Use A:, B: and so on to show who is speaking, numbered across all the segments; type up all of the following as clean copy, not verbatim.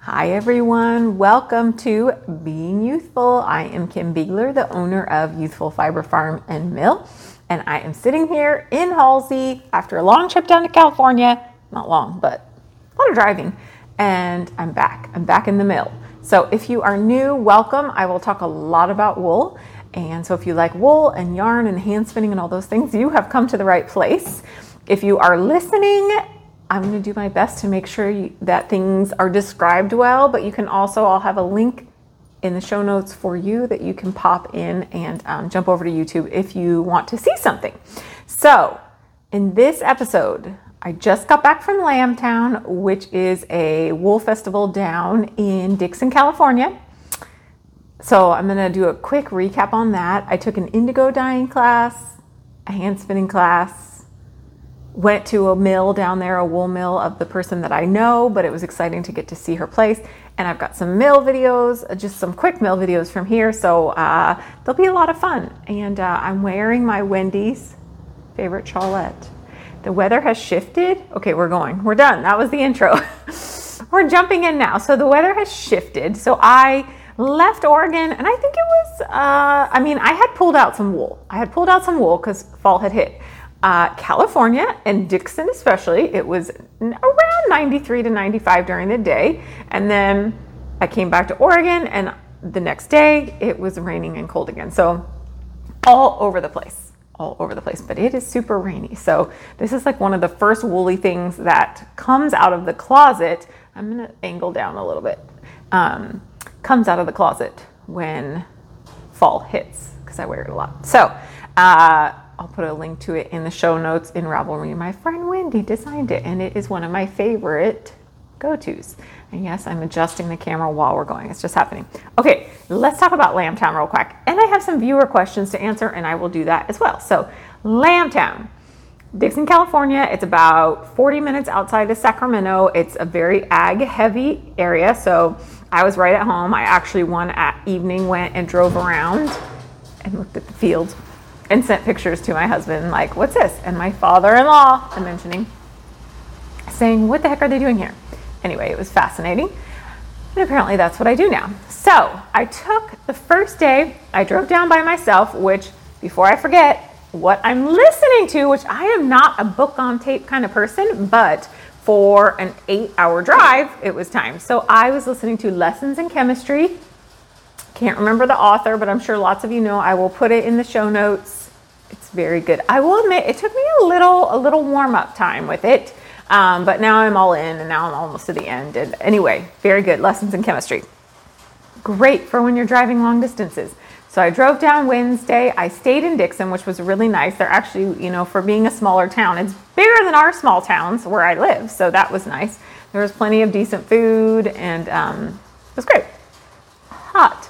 A: Hi everyone, welcome to Being Youthful. I am Kim Biegler, the owner of Youthful Fiber Farm and Mill, and I am sitting here in Halsey after a long trip down to California. Not long, but a lot of driving, and I'm back. I'm back in the mill. So if you are new, welcome. I will talk a lot about wool, and so if you like wool and yarn and hand spinning and all those things, you have come to the right place. If you are listening, I'm going to do my best to make sure that things are described well, but you can also, I'll have a link in the show notes for you that you can pop in and jump over to YouTube if you want to see something. So in this episode, I just got back from Lambtown, which is a wool festival down in Dixon, California. So I'm going to do a quick recap on that. I took an indigo dyeing class, a hand spinning class, went to a mill down there, a wool mill of the person that I know, but it was exciting to get to see her place. And I've got some mill videos, just some quick mill videos from here. So they'll be a lot of fun. And I'm wearing my Wendy's favorite shawlette. The weather has shifted. Okay, we're done. That was the intro. We're jumping in now. So the weather has shifted. So I left Oregon and I think it was, I had pulled out some wool. Because fall had hit. California and Dixon especially, it was around 93 to 95 during the day. And then I came back to Oregon and the next day it was raining and cold again. So all over the place, but it is super rainy. So this is like one of the first woolly things that comes out of the closet. I'm going to angle down a little bit. Comes out of the closet when fall hits because I wear it a lot. So, I'll put a link to it in the show notes in Ravelry. My friend Wendy designed it, and it is one of my favorite go-tos. And yes, I'm adjusting the camera while we're going. It's just happening. Okay, let's talk about Lambtown real quick. And I have some viewer questions to answer, and I will do that as well. So, Lambtown, Dixon, California. It's about 40 minutes outside of Sacramento. It's a very ag-heavy area, so I was right at home. I actually one evening went and drove around and looked at the fields and sent pictures to my husband, like, what's this? And my father-in-law, I'm mentioning, saying, what the heck are they doing here? Anyway, it was fascinating. And apparently that's what I do now. So I took the first day, I drove down by myself, which, before I forget what I'm listening to, which I am not a book on tape kind of person, but for an 8-hour drive, it was time. So I was listening to Lessons in Chemistry. Can't remember the author, but I'm sure lots of you know. I will put it in the show notes. It's very good. I will admit it took me a little warm-up time with it, but now I'm all in, and now I'm almost to the end. And anyway, very good. Lessons in Chemistry. Great for when you're driving long distances. So I drove down Wednesday. I stayed in Dixon, which was really nice. They're actually, for being a smaller town, it's bigger than our small towns where I live, so that was nice. There was plenty of decent food, and it was great. Hot.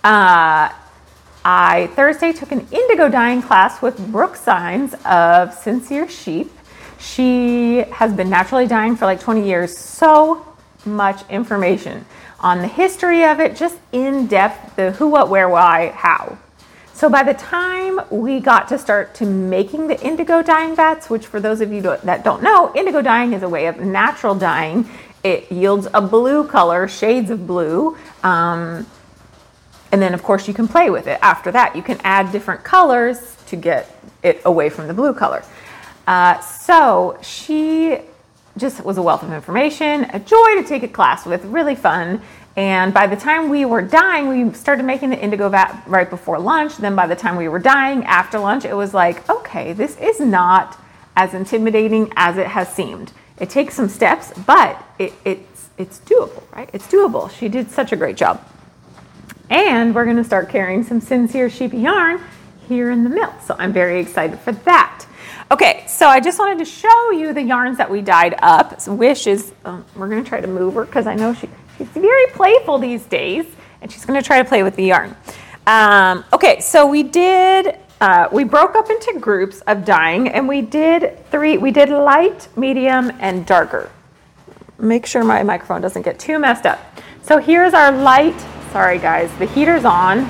A: I Thursday took an indigo dyeing class with Brooke Signs of Sincere Sheep. She has been naturally dyeing for like 20 years. So much information on the history of it, just in depth, the who, what, where, why, how. So by the time we got to start to making the indigo dyeing vats, which for those of you that don't know, indigo dyeing is a way of natural dyeing. It yields a blue color, shades of blue. And then, of course, you can play with it. After that, you can add different colors to get it away from the blue color. So she just was a wealth of information, a joy to take a class with, really fun. And by the time we were dyeing, we started making the indigo vat right before lunch. Then by the time we were dyeing after lunch, it was like, okay, this is not as intimidating as it has seemed. It takes some steps, but it's doable, right? It's doable. She did such a great job. And we're going to start carrying some Sincere Sheep yarn here in the mill. So I'm very excited for that. Okay, so I just wanted to show you the yarns that we dyed up. So Wish is, we're going to try to move her because I know she's very playful these days. And she's going to try to play with the yarn. Okay, so we broke up into groups of dyeing. And we did light, medium, and darker. Make sure my microphone doesn't get too messed up. So here's our light. Sorry guys, the heater's on.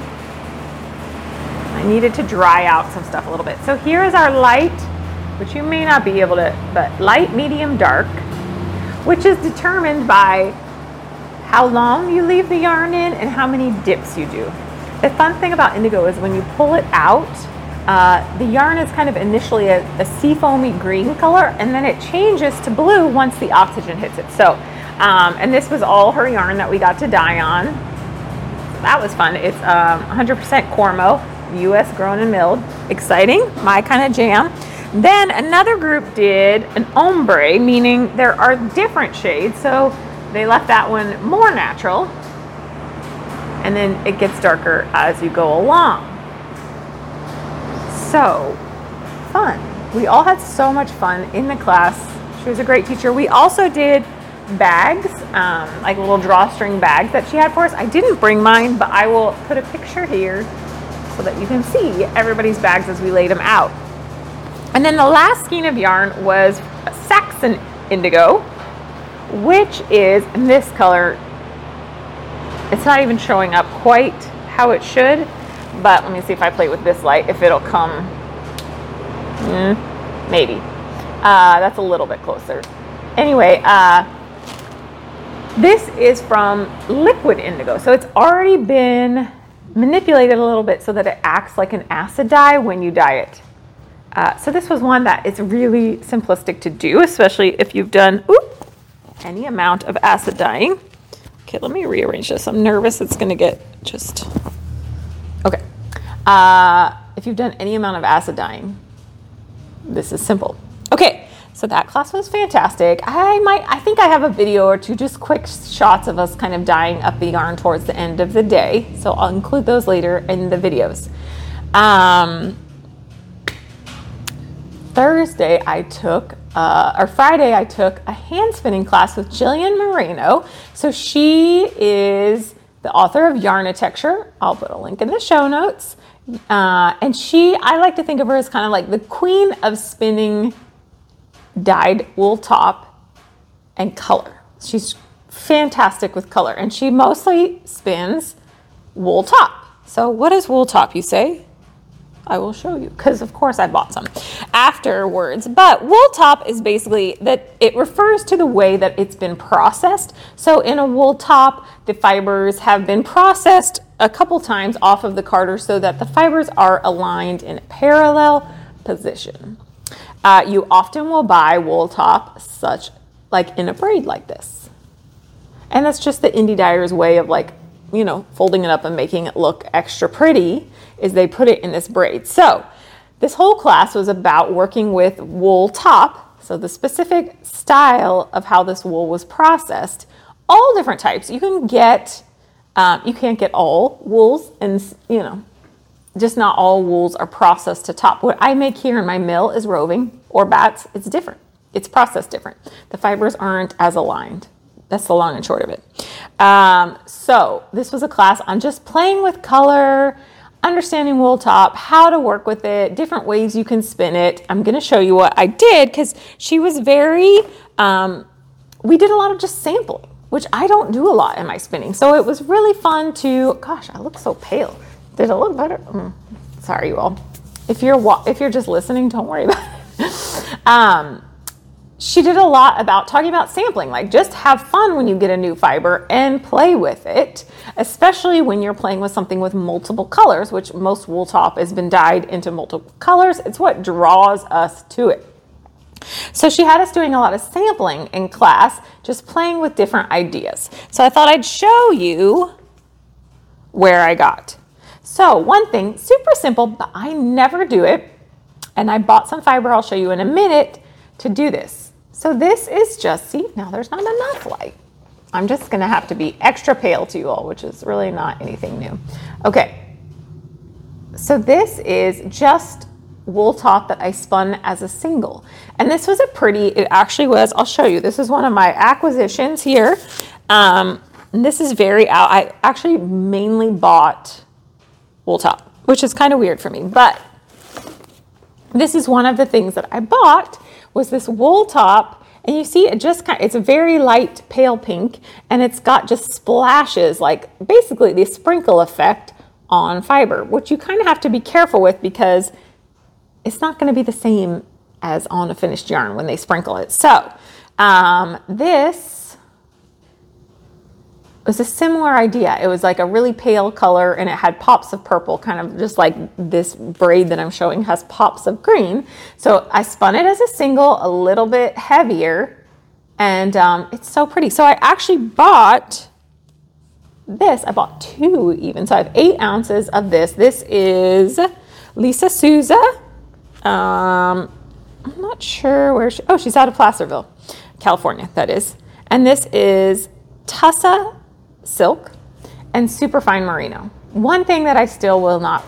A: I needed to dry out some stuff a little bit. So here is our light, which you may not be able to, but light, medium, dark, which is determined by how long you leave the yarn in, and how many dips you do. The fun thing about indigo is when you pull it out, the yarn is kind of initially a seafoamy green color, and then it changes to blue once the oxygen hits it. So, and this was all her yarn that we got to dye on. So that was fun. It's 100% Cormo, US grown and milled. Exciting, my kind of jam. Then another group did an ombre, meaning there are different shades. So they left that one more natural, and then it gets darker as you go along. So fun. We all had so much fun in the class. She was a great teacher. We also did bags, like little drawstring bags that she had for us. I didn't bring mine, but I will put a picture here so that you can see everybody's bags as we laid them out. And then the last skein of yarn was Saxon Indigo, which is in this color. It's not even showing up quite how it should, but let me see if I play with this light, if it'll come. Maybe. That's a little bit closer. Anyway, this is from Liquid Indigo. So it's already been manipulated a little bit so that it acts like an acid dye when you dye it. So this was one that is really simplistic to do, especially if you've done any amount of acid dyeing. Okay, let me rearrange this. I'm nervous it's going to get just... Okay. If you've done any amount of acid dyeing, this is simple. Okay, so that class was fantastic. I think I have a video or two, just quick shots of us kind of dyeing up the yarn towards the end of the day. So I'll include those later in the videos. Friday I took a hand spinning class with Jillian Moreno. So she is the author of Yarnitecture. I'll put a link in the show notes. And I like to think of her as kind of like the queen of spinning dyed wool top and color. She's fantastic with color, and she mostly spins wool top. So what is wool top, you say? I will show you, because of course I bought some afterwards. But wool top is basically that it refers to the way that it's been processed. So in a wool top, the fibers have been processed a couple times off of the carders so that the fibers are aligned in a parallel position. You often will buy wool top such like in a braid like this. And that's just the indie dyer's way of folding it up and making it look extra pretty, is they put it in this braid. So this whole class was about working with wool top. So the specific style of how this wool was processed, all different types. You can get, you can't get all wools, and just not all wools are processed to top. What I make here in my mill is roving or bats. It's different. It's processed different. The fibers aren't as aligned. That's the long and short of it. So this was a class on just playing with color, understanding wool top, how to work with it, different ways you can spin it. I'm going to show you what I did, because she was very, we did a lot of just sampling, which I don't do a lot in my spinning. So it was really fun to, gosh, I look so pale. Did it look better? Sorry, you all. If you're just listening, don't worry about it. She did a lot about talking about sampling, like just have fun when you get a new fiber and play with it, especially when you're playing with something with multiple colors, which most wool top has been dyed into multiple colors. It's what draws us to it. So she had us doing a lot of sampling in class, just playing with different ideas. So I thought I'd show you where I got. So one thing, super simple, but I never do it. And I bought some fiber, I'll show you in a minute, to do this. So this is just, see, now there's not enough light. I'm just gonna have to be extra pale to you all, which is really not anything new. Okay, so this is just wool top that I spun as a single. And this was it actually was, I'll show you. This is one of my acquisitions here. And this is I actually mainly bought wool top, which is kind of weird for me, but this is one of the things that I bought, was this wool top, and you see it just it's a very light pale pink, and it's got just splashes, like basically the sprinkle effect on fiber, which you kind of have to be careful with, because it's not going to be the same as on a finished yarn when they sprinkle it. So this was a similar idea. It was like a really pale color and it had pops of purple, kind of just like this braid that I'm showing has pops of green. So I spun it as a single, a little bit heavier, and it's so pretty. So I actually bought this. I bought 2 even. So I have 8 ounces of this. This is Lisa Souza. I'm not sure where she's out of Placerville, California, that is. And this is Tussa Silk and Superfine Merino. One thing that I still will not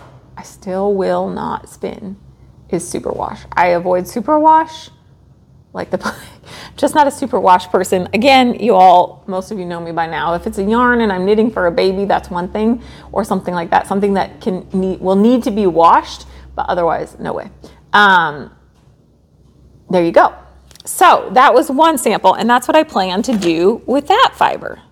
A: spin is superwash. I avoid superwash like just not a superwash person. Again, most of you know me by now. If it's a yarn and I'm knitting for a baby, that's one thing, or something like that, something that will need to be washed, but otherwise, no way. There you go. So that was one sample, and that's what I plan to do with that fiber.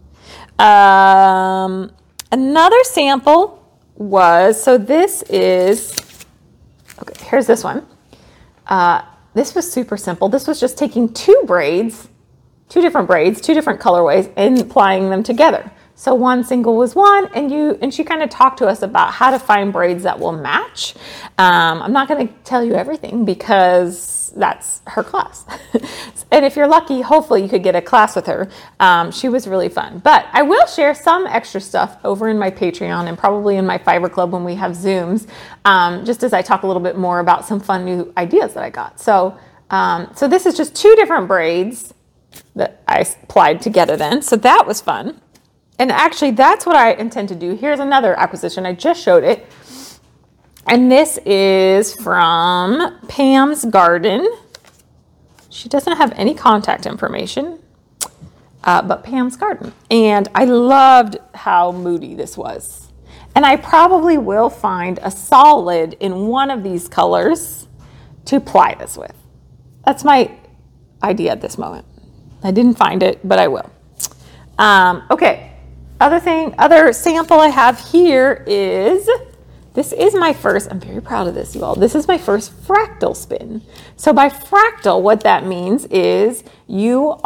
A: Another sample was, so this is, okay, here's this one. This was super simple. This was just taking 2 different braids, 2 different colorways, and applying them together. So one single was one, and she kind of talked to us about how to find braids that will match. I'm not going to tell you everything because that's her class. And if you're lucky, hopefully you could get a class with her. She was really fun. But I will share some extra stuff over in my Patreon and probably in my Fiber Club when we have Zooms, just as I talk a little bit more about some fun new ideas that I got. So this is just 2 different braids that I applied together then. So that was fun. And actually, that's what I intend to do. Here's another acquisition. I just showed it. And this is from Pam's Garden. She doesn't have any contact information, but Pam's Garden. And I loved how moody this was. And I probably will find a solid in one of these colors to apply this with. That's my idea at this moment. I didn't find it, but I will. Okay. Other sample I have here is, this is my first, I'm very proud of this, you all. This is my first fractal spin. So by fractal, what that means is your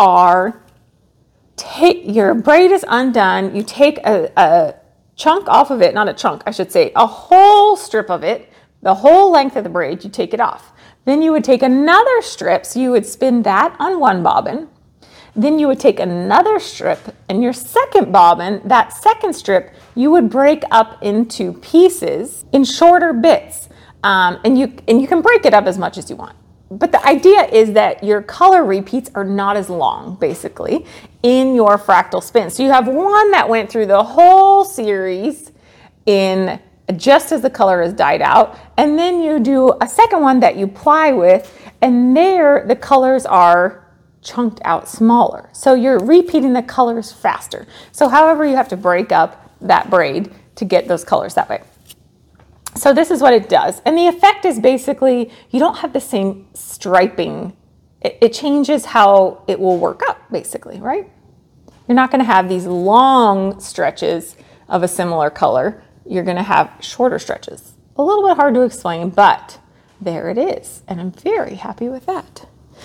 A: braid is undone. You take a chunk off of it, not a chunk, I should say, a whole strip of it, the whole length of the braid, you take it off. Then you would take another strip, so you would spin that on one bobbin. Then you would take another strip, and your second bobbin, that second strip, you would break up into pieces in shorter bits. And you can break it up as much as you want. But the idea is that your color repeats are not as long, basically, in your fractal spin. So you have one that went through the whole series in just as the color is dyed out, and then you do a second one that you ply with, and there the colors are chunked out smaller. So you're repeating the colors faster. So however, you have to break up that braid to get those colors that way. So this is what it does. And the effect is basically, you don't have the same striping. It changes how it will work up, basically, right? You're not going to have these long stretches of a similar color. You're going to have shorter stretches. A little bit hard to explain, but there it is. And I'm very happy with that.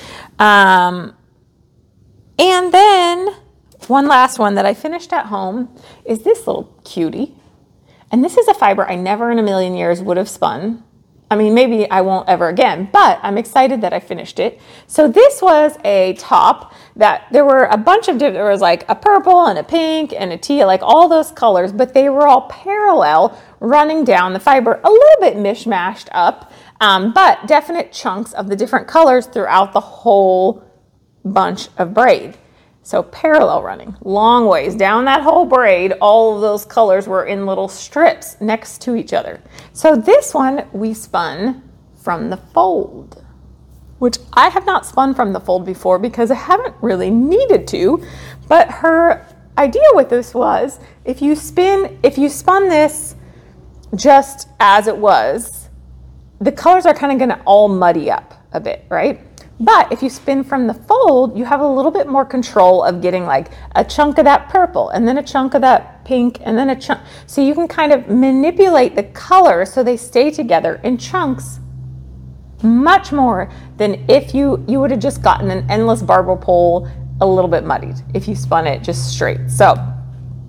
A: And then one last one that I finished at home is this little cutie. And this is a fiber I never in a million years would have spun. I mean, maybe I won't ever again, but I'm excited that I finished it. So this was a top that there were a bunch of there was like a purple and a pink and a teal, like all those colors, but they were all parallel running down the fiber, a little bit mishmashed up, but definite chunks of the different colors throughout the whole bunch of braid. So parallel running, long ways down that whole braid, all of those colors were in little strips next to each other. So this one we spun from the fold, which I have not spun from the fold before because I haven't really needed to, but her idea with this was if you spun this just as it was, the colors are kind of going to all muddy up a bit, right? But if you spin from the fold, you have a little bit more control of getting like a chunk of that purple and then a chunk of that pink and then a chunk. So you can kind of manipulate the colors so they stay together in chunks much more than if you would have just gotten an endless barber pole a little bit muddied if you spun it just straight. So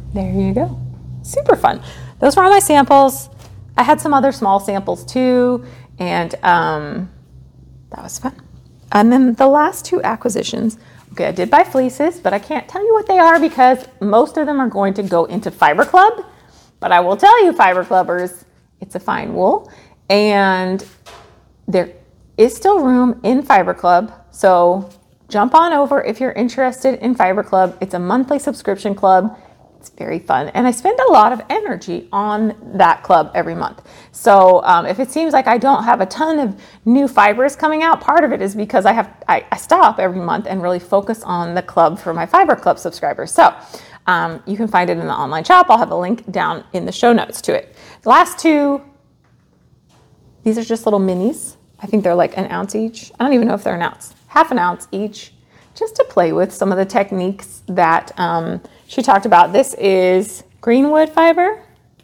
A: there you go. Super fun. Those were all my samples. I had some other small samples too, and that was fun. And then the last 2 acquisitions, okay, I did buy fleeces, but I can't tell you what they are because most of them are going to go into Fiber Club. But I will tell you, Fiber Clubbers, it's a fine wool, and there is still room in Fiber Club. So jump on over if you're interested in Fiber Club. It's a monthly subscription club. It's very fun. And I spend a lot of energy on that club every month. So if it seems like I don't have a ton of new fibers coming out, part of it is because I stop every month and really focus on the club for my Fiber Club subscribers. So you can find it in the online shop. I'll have a link down in the show notes to it. The last 2, these are just little minis. I think they're like an ounce each. I don't even know if they're an ounce. Half an ounce each, just to play with some of the techniques that she talked about. This is Greenwood Fiber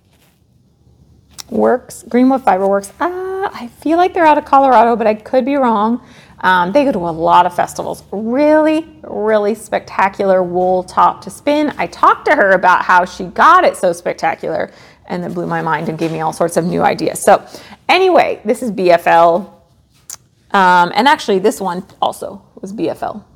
A: Works. Greenwood Fiber Works. I feel like they're out of Colorado, but I could be wrong. They go to a lot of festivals. Really, really spectacular wool top to spin. I talked to her about how she got it so spectacular, and it blew my mind and gave me all sorts of new ideas. So anyway, this is BFL. And actually this one also was BFL.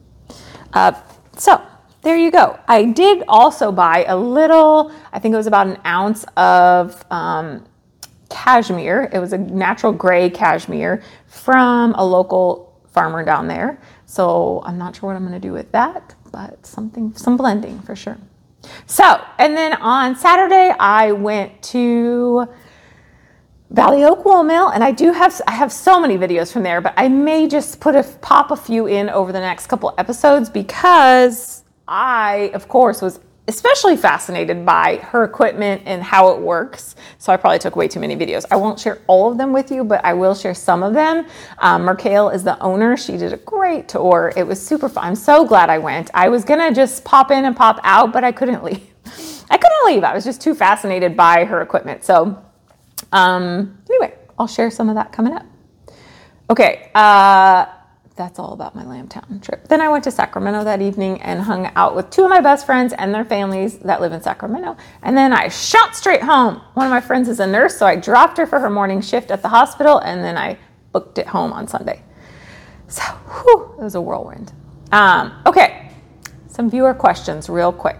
A: So there you go. I did also buy a little, I think it was about an ounce of cashmere. It was a natural gray cashmere from a local farmer down there. So I'm not sure what I'm going to do with that, but some blending for sure. So, and then on Saturday I went to Valley Oak Wool Mill, and I have so many videos from there, but I may just pop a few in over the next couple episodes because I, of course, was especially fascinated by her equipment and how it works. So I probably took way too many videos. I won't share all of them with you, but I will share some of them. Mercale is the owner. She did a great tour. It was super fun. I'm so glad I went. I was gonna just pop in and pop out, but I couldn't leave. I was just too fascinated by her equipment. So anyway, I'll share some of that coming up. Okay, that's all about my Lambtown trip. Then I went to Sacramento that evening and hung out with 2 of my best friends and their families that live in Sacramento. And then I shot straight home. One of my friends is a nurse, so I dropped her for her morning shift at the hospital, and then I booked it home on Sunday. So, it was a whirlwind. Okay, some viewer questions real quick.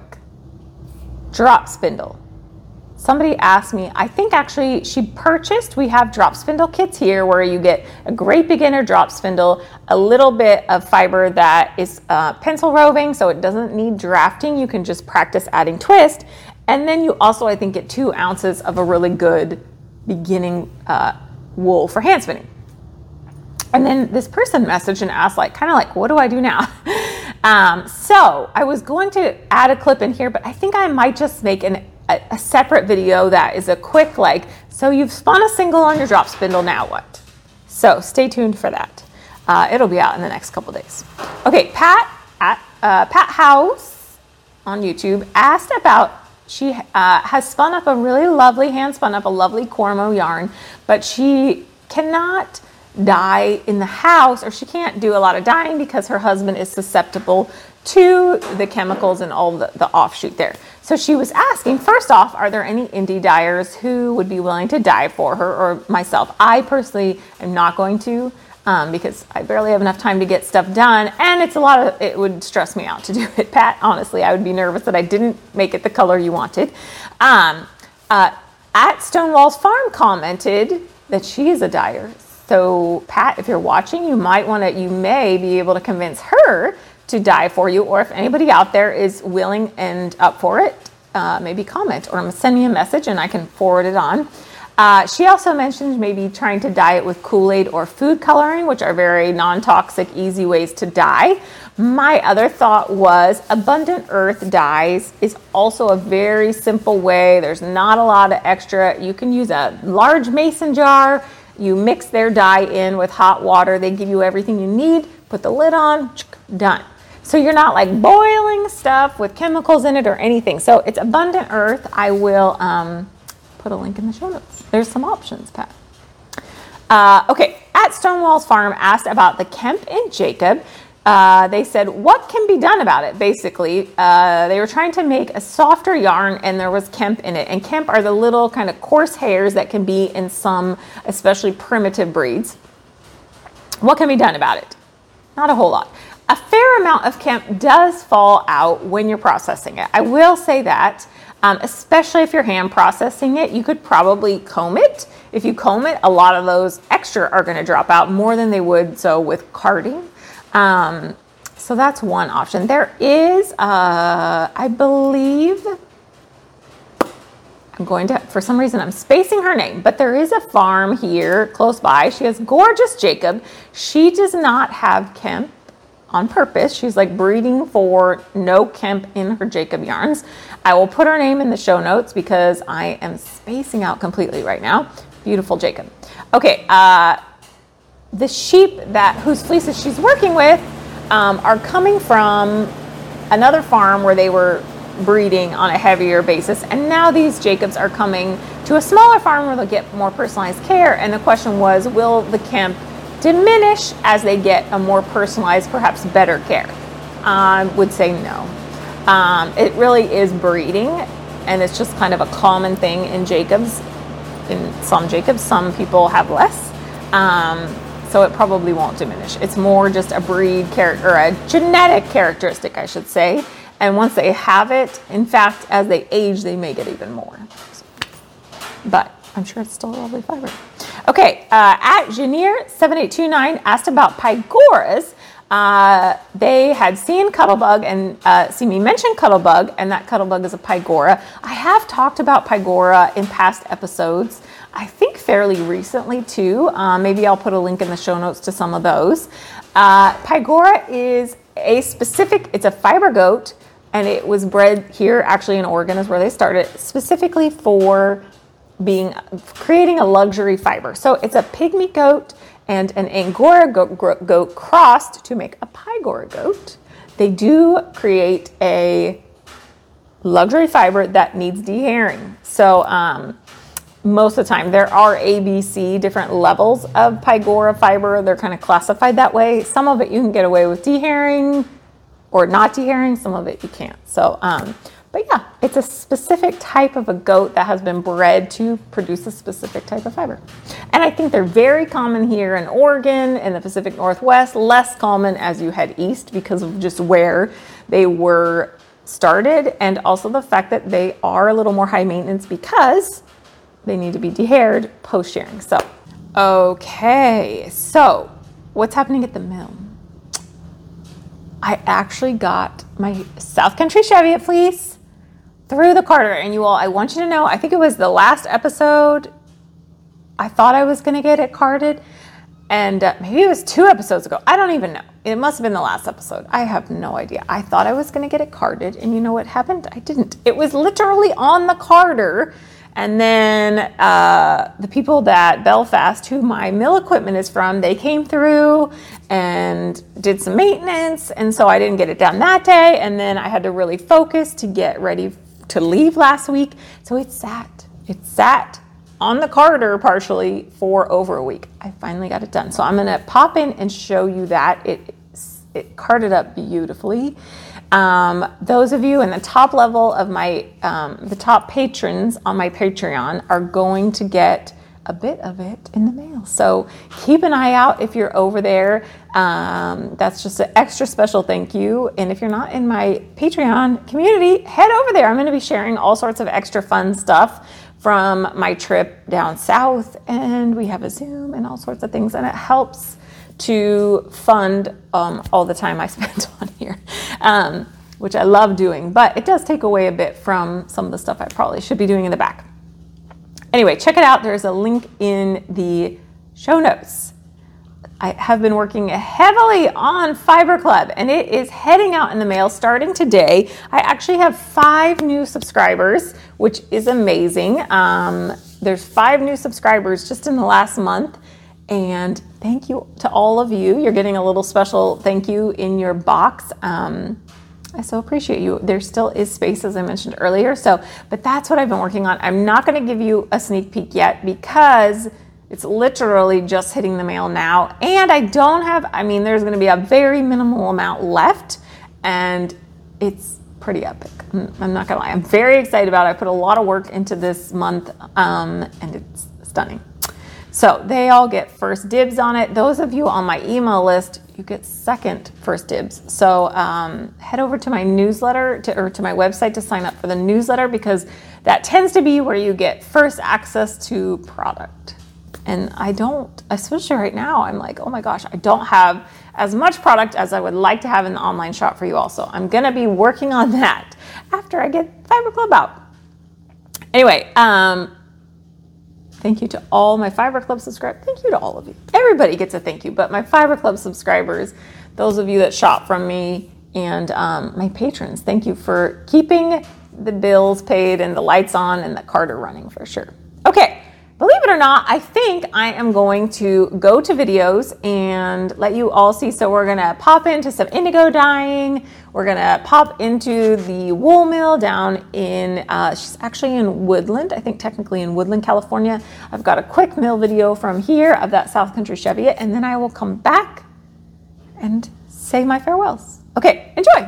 A: Drop spindle. Somebody asked me, I think actually we have drop spindle kits here where you get a great beginner drop spindle, a little bit of fiber that is pencil roving, so it doesn't need drafting. You can just practice adding twist. And then you also, I think, get 2 ounces of a really good beginning wool for hand spinning. And then this person messaged and asked, what do I do now? So I was going to add a clip in here, but I think I might just make a separate video that is a quick, so you've spun a single on your drop spindle, now what? So stay tuned for that. It'll be out in the next couple days. Okay, Pat House on YouTube asked about, she has spun up a really lovely, hand-spun up a lovely Cormo yarn, but she cannot dye in the house, or she can't do a lot of dyeing because her husband is susceptible to the chemicals and all the offshoot there. So she was asking, first off, are there any indie dyers who would be willing to dye for her or myself? I personally am not going to because I barely have enough time to get stuff done, and it would stress me out to do it, Pat. Honestly, I would be nervous that I didn't make it the color you wanted. At Stonewall's Farm commented that she is a dyer. So Pat, if you're watching, you may be able to convince her to dye for you, or if anybody out there is willing and up for it, maybe comment or send me a message and I can forward it on. She also mentioned maybe trying to dye it with Kool-Aid or food coloring, which are very non-toxic, easy ways to dye. My other thought was Abundant Earth dyes is also a very simple way. There's not a lot of extra. You can use a large mason jar. You mix their dye in with hot water. They give you everything you need. Put the lid on, done. So you're not boiling stuff with chemicals in it or anything. So it's Abundant Earth. I will put a link in the show notes. There's some options, Pat. Okay, at Stonewall's Farm asked about the Kemp and Jacob. they said, what can be done about it? Basically, they were trying to make a softer yarn, and there was Kemp in it. And Kemp are the little kind of coarse hairs that can be in some, especially primitive breeds. What can be done about it? Not a whole lot. A fair amount of Kemp does fall out when you're processing it. I will say that, especially if you're hand processing it, you could probably comb it. If you comb it, a lot of those extra are going to drop out more than they would so with carding. So that's one option. There is, I believe, for some reason, I'm spacing her name, but there is a farm here close by. She has gorgeous Jacob. She does not have Kemp on purpose. She's like breeding for no Kemp in her Jacob yarns. I will put her name in the show notes because I am spacing out completely right now. Beautiful Jacob. Okay, the sheep whose fleeces she's working with are coming from another farm where they were breeding on a heavier basis, and now these Jacobs are coming to a smaller farm where they'll get more personalized care. And the question was, will the Kemp diminish as they get a more personalized, perhaps better care? I would say no. It really is breeding, and it's just kind of a common thing in Jacobs. In some Jacobs, some people have less. So it probably won't diminish. It's more just a breed character, or a genetic characteristic, I should say. And once they have it, in fact, as they age, they may get even more. But I'm sure it's still a lovely fiber. Okay, at Janier7829 asked about Pygoras. They had seen Cuttlebug and seen me mention Cuttlebug, and that Cuttlebug is a Pygora. I have talked about Pygora in past episodes, I think fairly recently too. Maybe I'll put a link in the show notes to some of those. Pygora is it's a fiber goat, and it was bred here actually in Oregon is where they started, specifically for creating a luxury fiber. So it's a pygmy goat and an Angora goat crossed to make a Pygora goat. They do create a luxury fiber that needs dehairing. So most of the time there are ABC different levels of Pygora fiber. They're kind of classified that way. Some of it you can get away with dehairing or not dehairing. Some of it you can't. So, but yeah, it's a specific type of a goat that has been bred to produce a specific type of fiber. And I think they're very common here in Oregon and the Pacific Northwest, less common as you head east because of just where they were started, and also the fact that they are a little more high maintenance because they need to be dehaired post-shearing. So, okay, so what's happening at the mill? I actually got my South Country Cheviot fleece through the carder, and you all, I want you to know, I think it was the last episode, I thought I was going to get it carded, and maybe it was 2 episodes ago. I don't even know. It must have been the last episode. I have no idea. I thought I was going to get it carded, and you know what happened? I didn't. It was literally on the carder, and then the people that Belfast, who my mill equipment is from, they came through and did some maintenance, and so I didn't get it done that day, and then I had to really focus to get ready to leave last week, so it sat on the carder partially for over a week. I finally got it done, so I'm going to pop in and show you that it carded up beautifully. Those of you in the top level of my the top patrons on my Patreon are going to get a bit of it in the mail, so keep an eye out if you're over there. That's just an extra special thank you. And if you're not in my Patreon community, head over there. I'm going to be sharing all sorts of extra fun stuff from my trip down south, and we have a Zoom and all sorts of things, and it helps to fund all the time I spent on here, which I love doing, but it does take away a bit from some of the stuff I probably should be doing in the back. Anyway, check it out. There's a link in the show notes. I have been working heavily on Fiber Club, and it is heading out in the mail starting today. I actually have 5 new subscribers, which is amazing. There's 5 new subscribers just in the last month, and thank you to all of you. You're getting a little special thank you in your box. I so appreciate you. There still is space, as I mentioned earlier. But that's what I've been working on. I'm not going to give you a sneak peek yet because It's literally just hitting the mail now. And I don't have, there's going to be a very minimal amount left, and it's pretty epic. I'm not going to lie. I'm very excited about it. I put a lot of work into this month, and it's stunning. So they all get first dibs on it. Those of you on my email list, you get second first dibs. So head over to my newsletter or to my website to sign up for the newsletter, because that tends to be where you get first access to product. And especially right now, I'm like, oh my gosh, I don't have as much product as I would like to have in the online shop for you all. So I'm going to be working on that after I get Fiber Club out. Anyway, thank you to all my Fiber Club subscribers. Thank you to all of you. Everybody gets a thank you, but my Fiber Club subscribers, those of you that shop from me, and my patrons, thank you for keeping the bills paid and the lights on and the Carter running for sure. Okay. Believe it or not, I think I am going to go to videos and let you all see. So we're going to pop into some indigo dyeing. We're going to pop into the wool mill down in, she's actually in Woodland, I think technically in Woodland, California. I've got a quick mill video from here of that South Country Cheviot, and then I will come back and say my farewells. Okay, enjoy.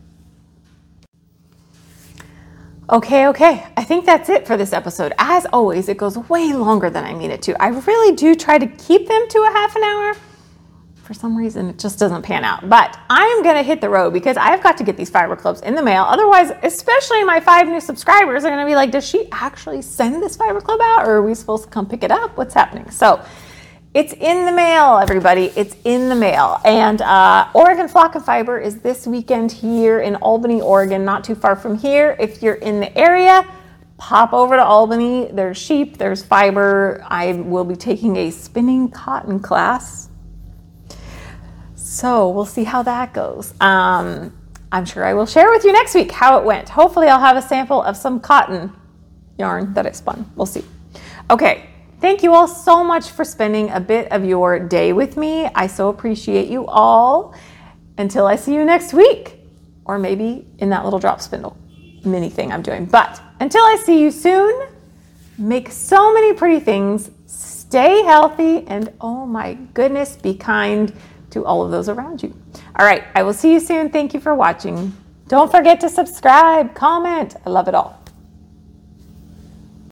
A: Okay. I think that's it for this episode. As always, it goes way longer than I mean it to. I really do try to keep them to a half an hour. For some reason, it just doesn't pan out. But I'm going to hit the road because I've got to get these Fiber Clubs in the mail. Otherwise, especially my 5 new subscribers are going to be like, does she actually send this Fiber Club out, or are we supposed to come pick it up? What's happening? So it's in the mail, everybody. It's in the mail. And Oregon Flock and Fiber is this weekend here in Albany, Oregon, not too far from here. If you're in the area, pop over to Albany. There's sheep, there's fiber. I will be taking a spinning cotton class. So we'll see how that goes. I'm sure I will share with you next week how it went. Hopefully I'll have a sample of some cotton yarn that I spun. We'll see. Okay. Thank you all so much for spending a bit of your day with me. I so appreciate you all. Until I see you next week, or maybe in that little drop spindle mini thing I'm doing. But until I see you soon, make so many pretty things, stay healthy, and oh my goodness, be kind to all of those around you. All right, I will see you soon. Thank you for watching. Don't forget to subscribe, comment. I love it all.